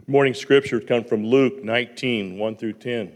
Morning scriptures come from Luke 19, 1 through 10.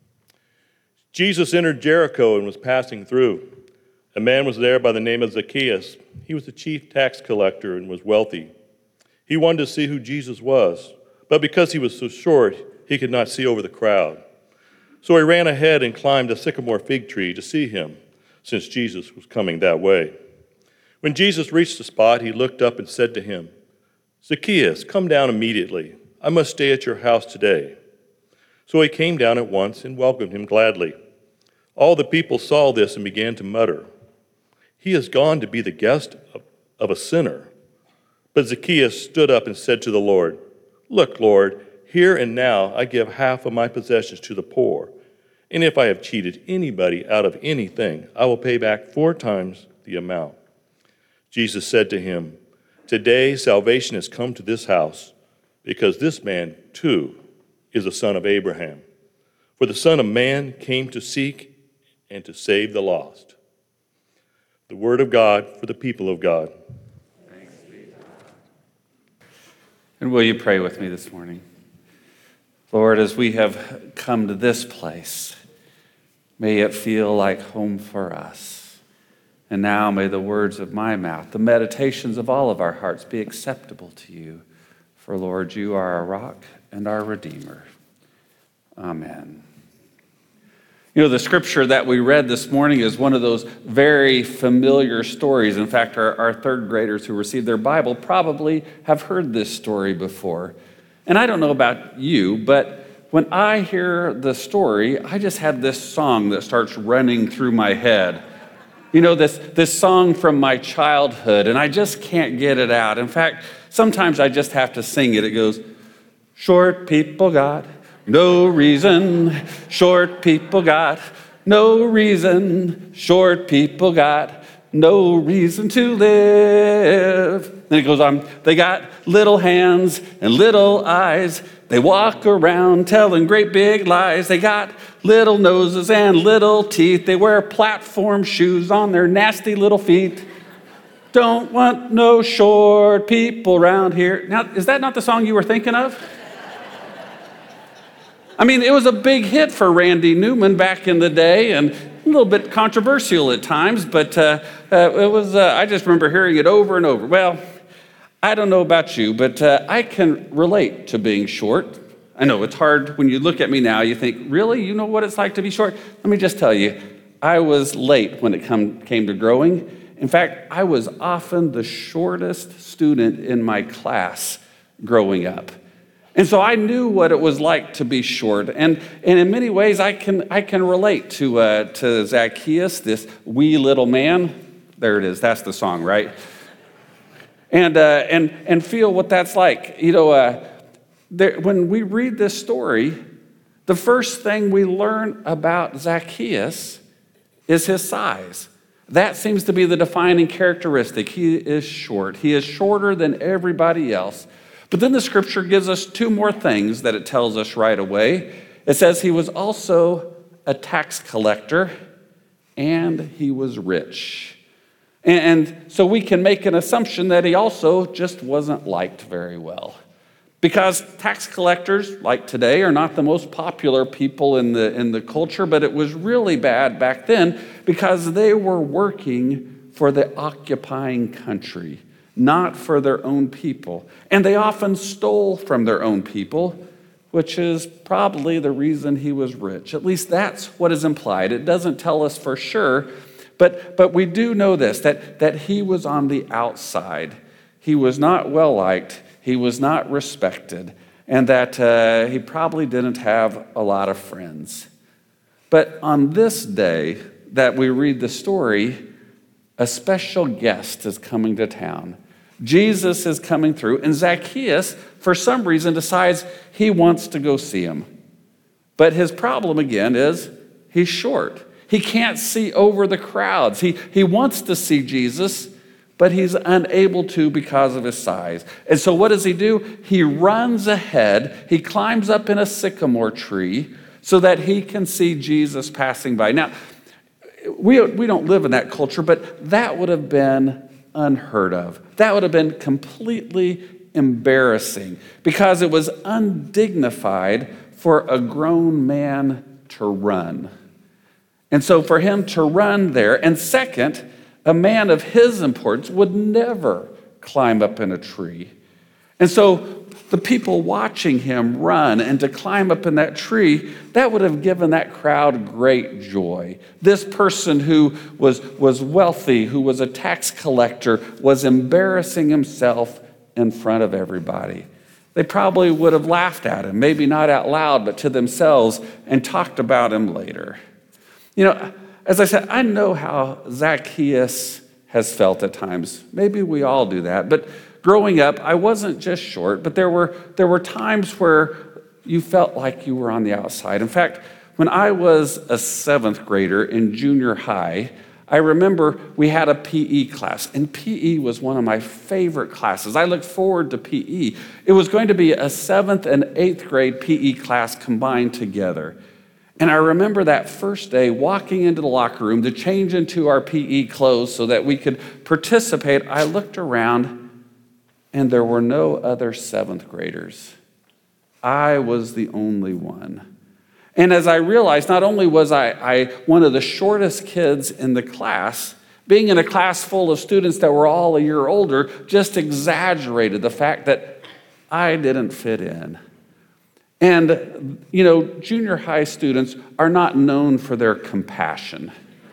Jesus entered Jericho and was passing through. A man was there by the name of Zacchaeus. He was the chief tax collector and was wealthy. He wanted to see who Jesus was, but because he was so short, he could not see over the crowd. So he ran ahead and climbed a sycamore fig tree to see him, since Jesus was coming that way. When Jesus reached the spot, he looked up and said to him, "Zacchaeus, come down immediately. I must stay at your house today." So he came down at once and welcomed him gladly. All the people saw this and began to mutter, "He has gone to be the guest of a sinner." But Zacchaeus stood up and said to the Lord, "Look, Lord, here and now I give half of my possessions to the poor. And if I have cheated anybody out of anything, I will pay back 4 times the amount." Jesus said to him, "Today salvation has come to this house, because this man, too, is a son of Abraham. For the Son of Man came to seek and to save the lost." The word of God for the people of God. Thanks be to God. And will you pray with me this morning? Lord, as we have come to this place, may it feel like home for us. And now may the words of my mouth, the meditations of all of our hearts be acceptable to you. For, Lord, you are our rock and our Redeemer. Amen. You know, the scripture that we read this morning is one of those very familiar stories. In fact, our third graders who received their Bible probably have heard this story before. And I don't know about you, but when I hear the story, I just have this song that starts running through my head. You know, this song from my childhood, and I just can't get it out. In fact, sometimes I just have to sing it. It goes, "Short people got no reason. Short people got no reason. Short people got no reason to live." Then it goes on, "They got little hands and little eyes. They walk around telling great big lies. They got little noses and little teeth. They wear platform shoes on their nasty little feet. Don't want no short people around here." Now, is that not the song you were thinking of? I mean, it was a big hit for Randy Newman back in the day, and a little bit controversial at times, but it was. I just remember hearing it over and over. Well, I don't know about you, but I can relate to being short. I know it's hard when you look at me now, you think, really? You know what it's like to be short? Let me just tell you, I was late when it came to growing. In fact, I was often the shortest student in my class growing up. And so I knew what it was like to be short. And in many ways, I can relate to Zacchaeus, this wee little man. There it is. That's the song, right? And feel what that's like. You know, when we read this story, the first thing we learn about Zacchaeus is his size. That seems to be the defining characteristic. He is short. He is shorter than everybody else. But then the scripture gives us 2 more things that it tells us right away. It says he was also a tax collector and he was rich. And so we can make an assumption that he also just wasn't liked very well. Because tax collectors, like today, are not the most popular people in the culture, but it was really bad back then because they were working for the occupying country, not for their own people. And they often stole from their own people, which is probably the reason he was rich. At least that's what is implied. It doesn't tell us for sure, but we do know this, that he was on the outside. He was not well-liked. He was not respected, and that he probably didn't have a lot of friends. But on this day that we read the story, a special guest is coming to town. Jesus is coming through, and Zacchaeus, for some reason, decides he wants to go see him. But his problem, again, is he's short. He can't see over the crowds. He wants to see Jesus, but he's unable to because of his size. And so what does he do? He runs ahead. He climbs up in a sycamore tree so that he can see Jesus passing by. Now, we don't live in that culture, but that would have been unheard of. That would have been completely embarrassing because it was undignified for a grown man to run. And so for him to run there, and second, a man of his importance would never climb up in a tree. And so the people watching him run and to climb up in that tree, that would have given that crowd great joy. This person who was wealthy, who was a tax collector, was embarrassing himself in front of everybody. They probably would have laughed at him, maybe not out loud, but to themselves, and talked about him later. You know, as I said, I know how Zacchaeus has felt at times. Maybe we all do that. But growing up, I wasn't just short, but there were times where you felt like you were on the outside. In fact, when I was a 7th grader in junior high, I remember we had a PE class, and PE was one of my favorite classes. I looked forward to PE. It was going to be a 7th and 8th grade PE class combined together. And I remember that first day walking into the locker room to change into our PE clothes so that we could participate. I looked around, and there were no other 7th graders. I was the only one. And as I realized, not only was I one of the shortest kids in the class, being in a class full of students that were all a year older just exaggerated the fact that I didn't fit in. And, you know, junior high students are not known for their compassion.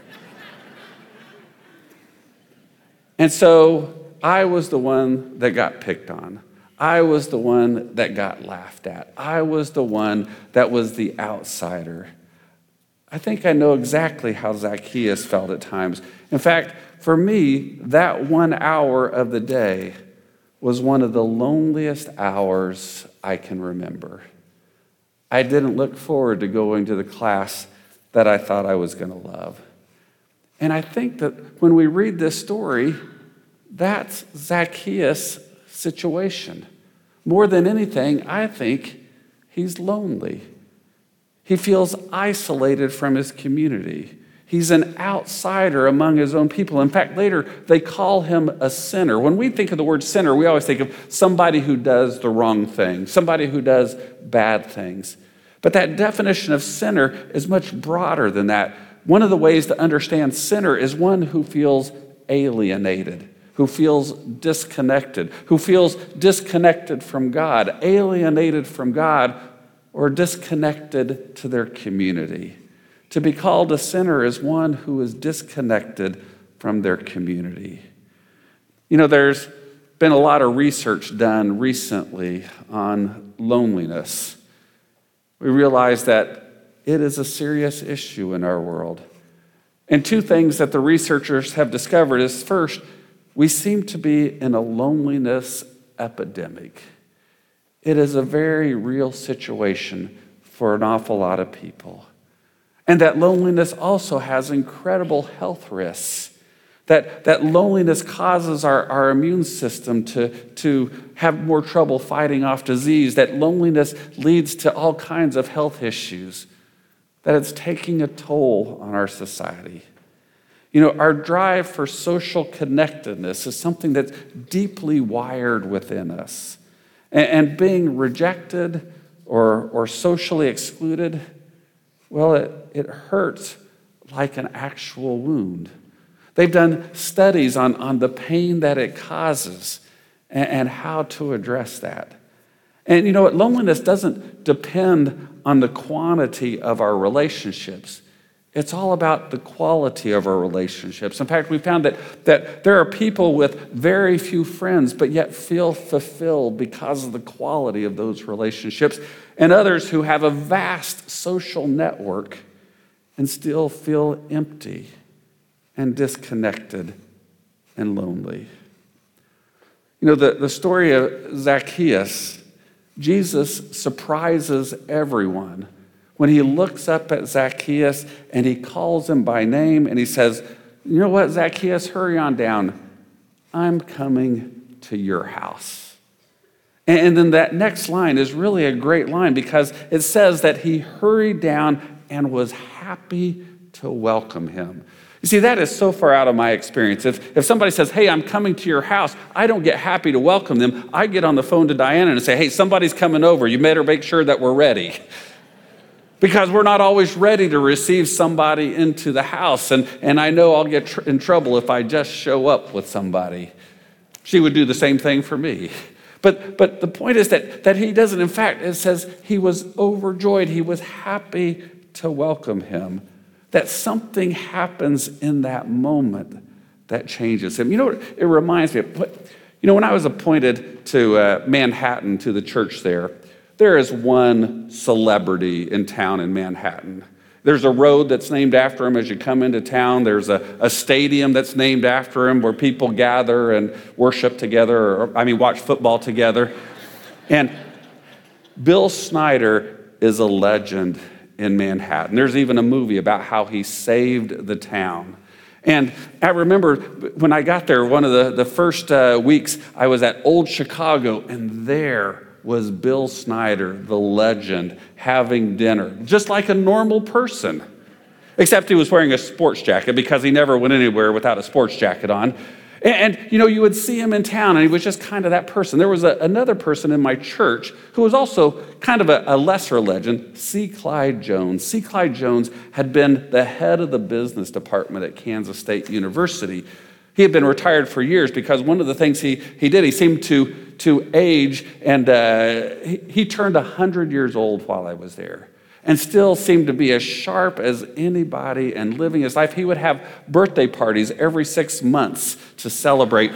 And so I was the one that got picked on. I was the one that got laughed at. I was the one that was the outsider. I think I know exactly how Zacchaeus felt at times. In fact, for me, that 1 hour of the day was one of the loneliest hours I can remember. I didn't look forward to going to the class that I thought I was going to love. And I think that when we read this story, that's Zacchaeus' situation. More than anything, I think he's lonely. He feels isolated from his community. He's an outsider among his own people. In fact, later they call him a sinner. When we think of the word sinner, we always think of somebody who does the wrong thing, somebody who does bad things. But that definition of sinner is much broader than that. One of the ways to understand sinner is one who feels alienated, who feels disconnected from God, alienated from God, or disconnected to their community. To be called a sinner is one who is disconnected from their community. You know, there's been a lot of research done recently on loneliness. We realize that it is a serious issue in our world. And two things that the researchers have discovered is, first, we seem to be in a loneliness epidemic. It is a very real situation for an awful lot of people. And that loneliness also has incredible health risks. That loneliness causes our immune system to have more trouble fighting off disease. That loneliness leads to all kinds of health issues. That it's taking a toll on our society. You know, our drive for social connectedness is something that's deeply wired within us. And being rejected or socially excluded, well, it hurts like an actual wound. They've done studies on the pain that it causes and how to address that. And you know what? Loneliness doesn't depend on the quantity of our relationships. It's all about the quality of our relationships. In fact, we found that there are people with very few friends, but yet feel fulfilled because of the quality of those relationships, and others who have a vast social network and still feel empty and disconnected and lonely. You know, the story of Zacchaeus, Jesus surprises everyone when he looks up at Zacchaeus and he calls him by name and he says, you know what, Zacchaeus, hurry on down. I'm coming to your house. And then that next line is really a great line because it says that he hurried down and was happy to welcome him. You see, that is so far out of my experience. If somebody says, hey, I'm coming to your house, I don't get happy to welcome them. I get on the phone to Diana and say, hey, somebody's coming over. You better make sure that we're ready. Because we're not always ready to receive somebody into the house. And I know I'll get in trouble if I just show up with somebody. She would do the same thing for me. But the point is that he doesn't. In fact, it says he was overjoyed. He was happy to welcome him. That something happens in that moment that changes him. You know what it reminds me of? You know, when I was appointed to Manhattan, to the church there is one celebrity in town in Manhattan. There's a road that's named after him as you come into town. There's a stadium that's named after him where people gather and worship together, watch football together. And Bill Snyder is a legend in Manhattan. There's even a movie about how he saved the town. And I remember when I got there, one of the first weeks, I was at Old Chicago, and there was Bill Snyder, the legend, having dinner, just like a normal person, except he was wearing a sports jacket because he never went anywhere without a sports jacket on. And you know, you would see him in town, and he was just kind of that person. There was another person in my church who was also kind of a lesser legend, C. Clyde Jones. C. Clyde Jones had been the head of the business department at Kansas State University. He had been retired for years because one of the things he did, he seemed to age, and he turned 100 years old while I was there, and still seemed to be as sharp as anybody and living his life. He would have birthday parties every 6 months to celebrate,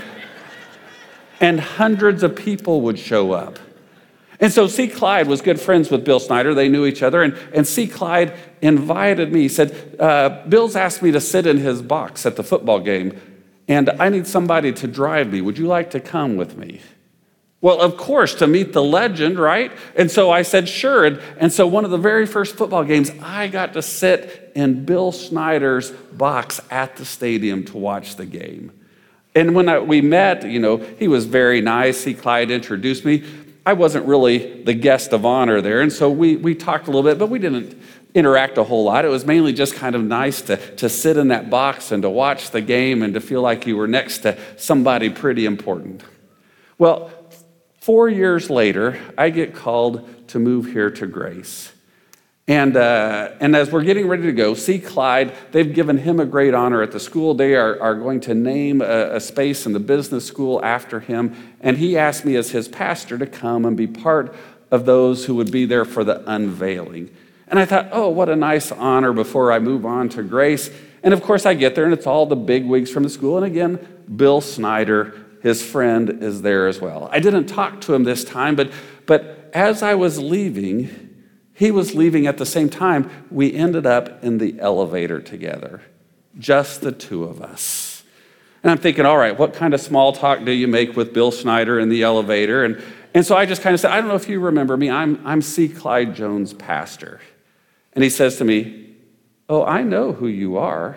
and hundreds of people would show up. And so C. Clyde was good friends with Bill Snyder. They knew each other, and C. Clyde invited me. He said, Bill's asked me to sit in his box at the football game, and I need somebody to drive me. Would you like to come with me? Well, of course, to meet the legend, right? And so I said, sure. And so one of the very first football games, I got to sit in Bill Snyder's box at the stadium to watch the game. And when we met, you know, he was very nice. Clyde introduced me. I wasn't really the guest of honor there. And so we talked a little bit, but we didn't interact a whole lot. It was mainly just kind of nice to sit in that box and to watch the game and to feel like you were next to somebody pretty important. Well, 4 years later, I get called to move here to Grace. And as we're getting ready to go, C. Clyde, they've given him a great honor at the school. They are going to name a space in the business school after him. And he asked me as his pastor to come and be part of those who would be there for the unveiling. And I thought, oh, what a nice honor before I move on to Grace. And of course, I get there, and it's all the bigwigs from the school. And again, Bill Snyder, his friend, is there as well. I didn't talk to him this time, but as I was leaving, he was leaving at the same time. We ended up in the elevator together, just the two of us. And I'm thinking, all right, what kind of small talk do you make with Bill Snyder in the elevator? And so I just kind of said, I don't know if you remember me. I'm C. Clyde Jones' pastor. And he says to me, oh, I know who you are.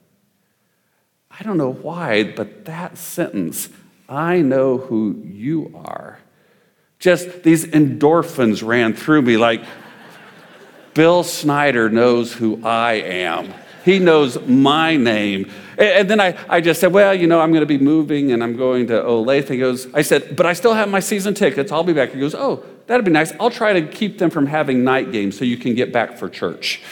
I don't know why, but that sentence, I know who you are, just these endorphins ran through me like, Bill Snyder knows who I am. He knows my name. And then I just said, well, you know, I'm going to be moving and I'm going to Olathe. I said, but I still have my season tickets. I'll be back. He goes, oh, that'd be nice. I'll try to keep them from having night games so you can get back for church.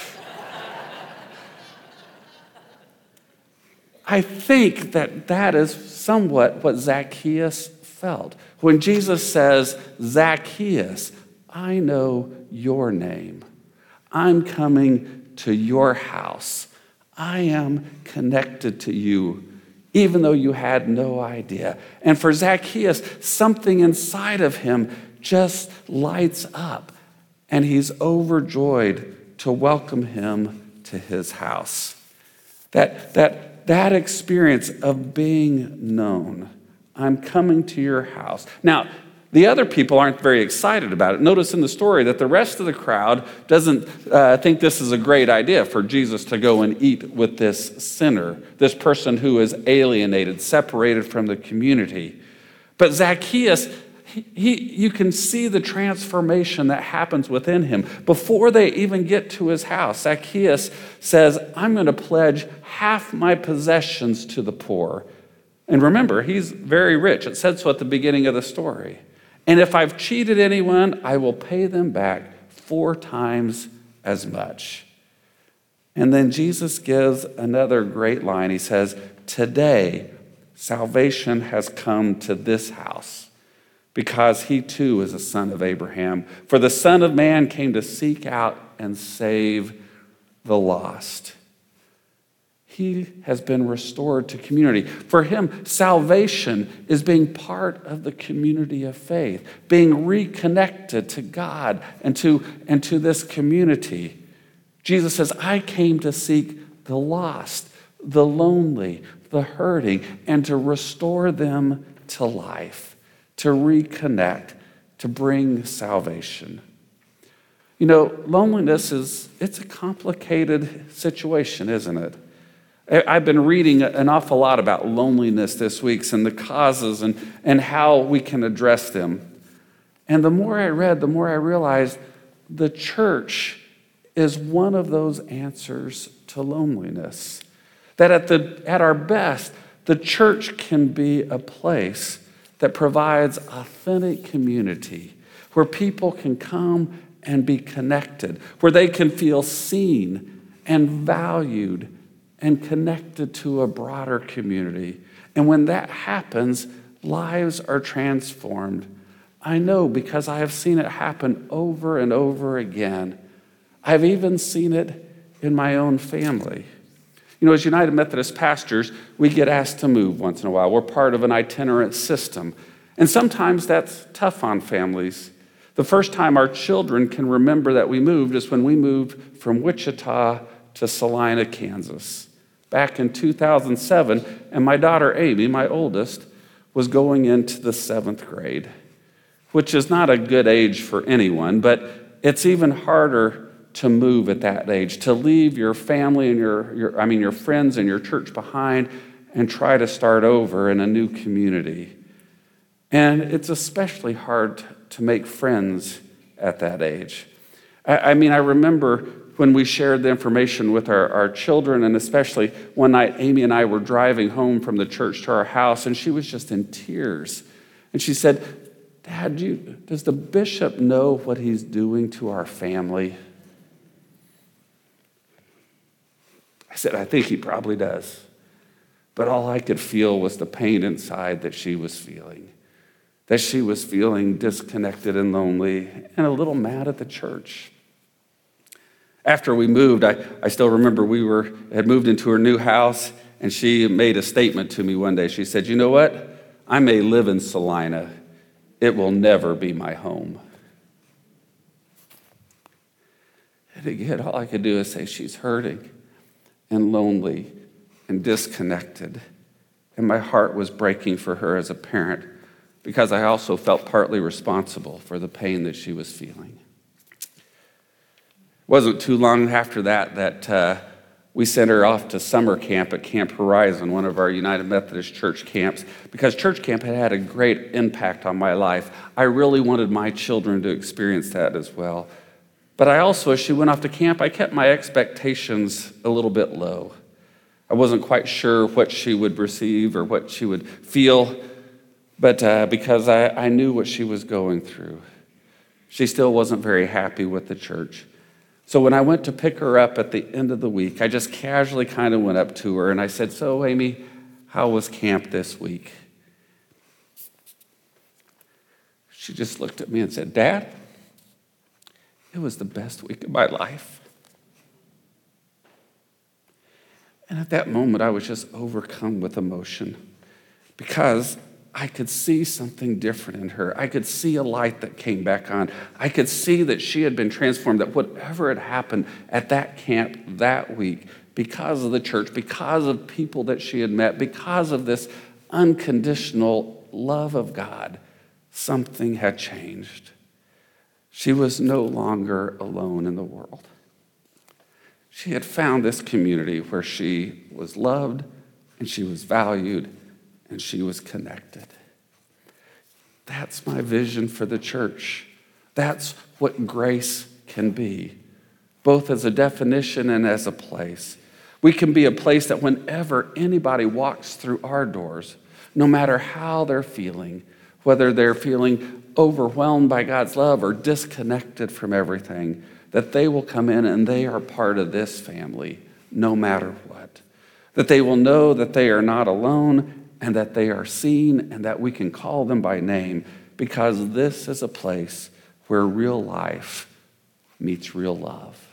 I think that is somewhat what Zacchaeus felt. When Jesus says, Zacchaeus, I know your name. I'm coming to your house. I am connected to you, even though you had no idea. And for Zacchaeus, something inside of him just lights up, and he's overjoyed to welcome him to his house. That experience of being known. I'm coming to your house. Now, the other people aren't very excited about it. Notice in the story that the rest of the crowd doesn't think this is a great idea for Jesus to go and eat with this sinner, this person who is alienated, separated from the community. But Zacchaeus, you can see the transformation that happens within him. Before they even get to his house, Zacchaeus says, I'm going to pledge half my possessions to the poor. And remember, he's very rich. It said so at the beginning of the story. And if I've cheated anyone, I will pay them back 4 times as much. And then Jesus gives another great line. He says, today, salvation has come to this house, because he too is a son of Abraham. For the Son of Man came to seek out and save the lost. He has been restored to community. For him, salvation is being part of the community of faith, being reconnected to God and to this community. Jesus says, I came to seek the lost, the lonely, the hurting, and to restore them to life, to reconnect, to bring salvation. You know, loneliness it's a complicated situation, isn't it? I've been reading an awful lot about loneliness this week and the causes and how we can address them. And the more I read, the more I realized the church is one of those answers to loneliness. That at our best, the church can be a place that provides authentic community, where people can come and be connected, where they can feel seen and valued and connected to a broader community. And when that happens, lives are transformed. I know because I have seen it happen over and over again. I've even seen it in my own family. You know, as United Methodist pastors, we get asked to move once in a while. We're part of an itinerant system. And sometimes that's tough on families. The first time our children can remember that we moved is when we moved from Wichita to Salina, Kansas, back in 2007. And my daughter, Amy, my oldest, was going into the 7th grade, which is not a good age for anyone, but it's even harder to move at that age, to leave your family and your friends and your church behind and try to start over in a new community. And it's especially hard to make friends at that age. I remember when we shared the information with our children, and especially one night Amy and I were driving home from the church to our house, and she was just in tears. And she said, Dad, does the bishop know what he's doing to our family? I said, I think he probably does. But all I could feel was the pain inside that she was feeling disconnected and lonely and a little mad at the church. After we moved, I still remember we had moved into her new house, and she made a statement to me one day. She said, you know what? I may live in Salina. It will never be my home. And again, all I could do is say, she's hurting and lonely and disconnected. And my heart was breaking for her as a parent, because I also felt partly responsible for the pain that she was feeling. It wasn't too long after that we sent her off to summer camp at Camp Horizon, one of our United Methodist Church camps, because church camp had had a great impact on my life. I really wanted my children to experience that as well. But I also, as she went off to camp, I kept my expectations a little bit low. I wasn't quite sure what she would receive or what she would feel, but because I knew what she was going through. She still wasn't very happy with the church. So when I went to pick her up at the end of the week, I just casually kind of went up to her and I said, so Amy, how was camp this week? She just looked at me and said, Dad, it was the best week of my life. And at that moment, I was just overcome with emotion, because I could see something different in her. I could see a light that came back on. I could see that she had been transformed, that whatever had happened at that camp that week, because of the church, because of people that she had met, because of this unconditional love of God, something had changed. She was no longer alone in the world. She had found this community where she was loved and she was valued and she was connected. That's my vision for the church. That's what grace can be, both as a definition and as a place. We can be a place that whenever anybody walks through our doors, no matter how they're feeling, whether they're feeling overwhelmed by God's love or disconnected from everything, that they will come in and they are part of this family, no matter what. That they will know that they are not alone and that they are seen and that we can call them by name, because this is a place where real life meets real love.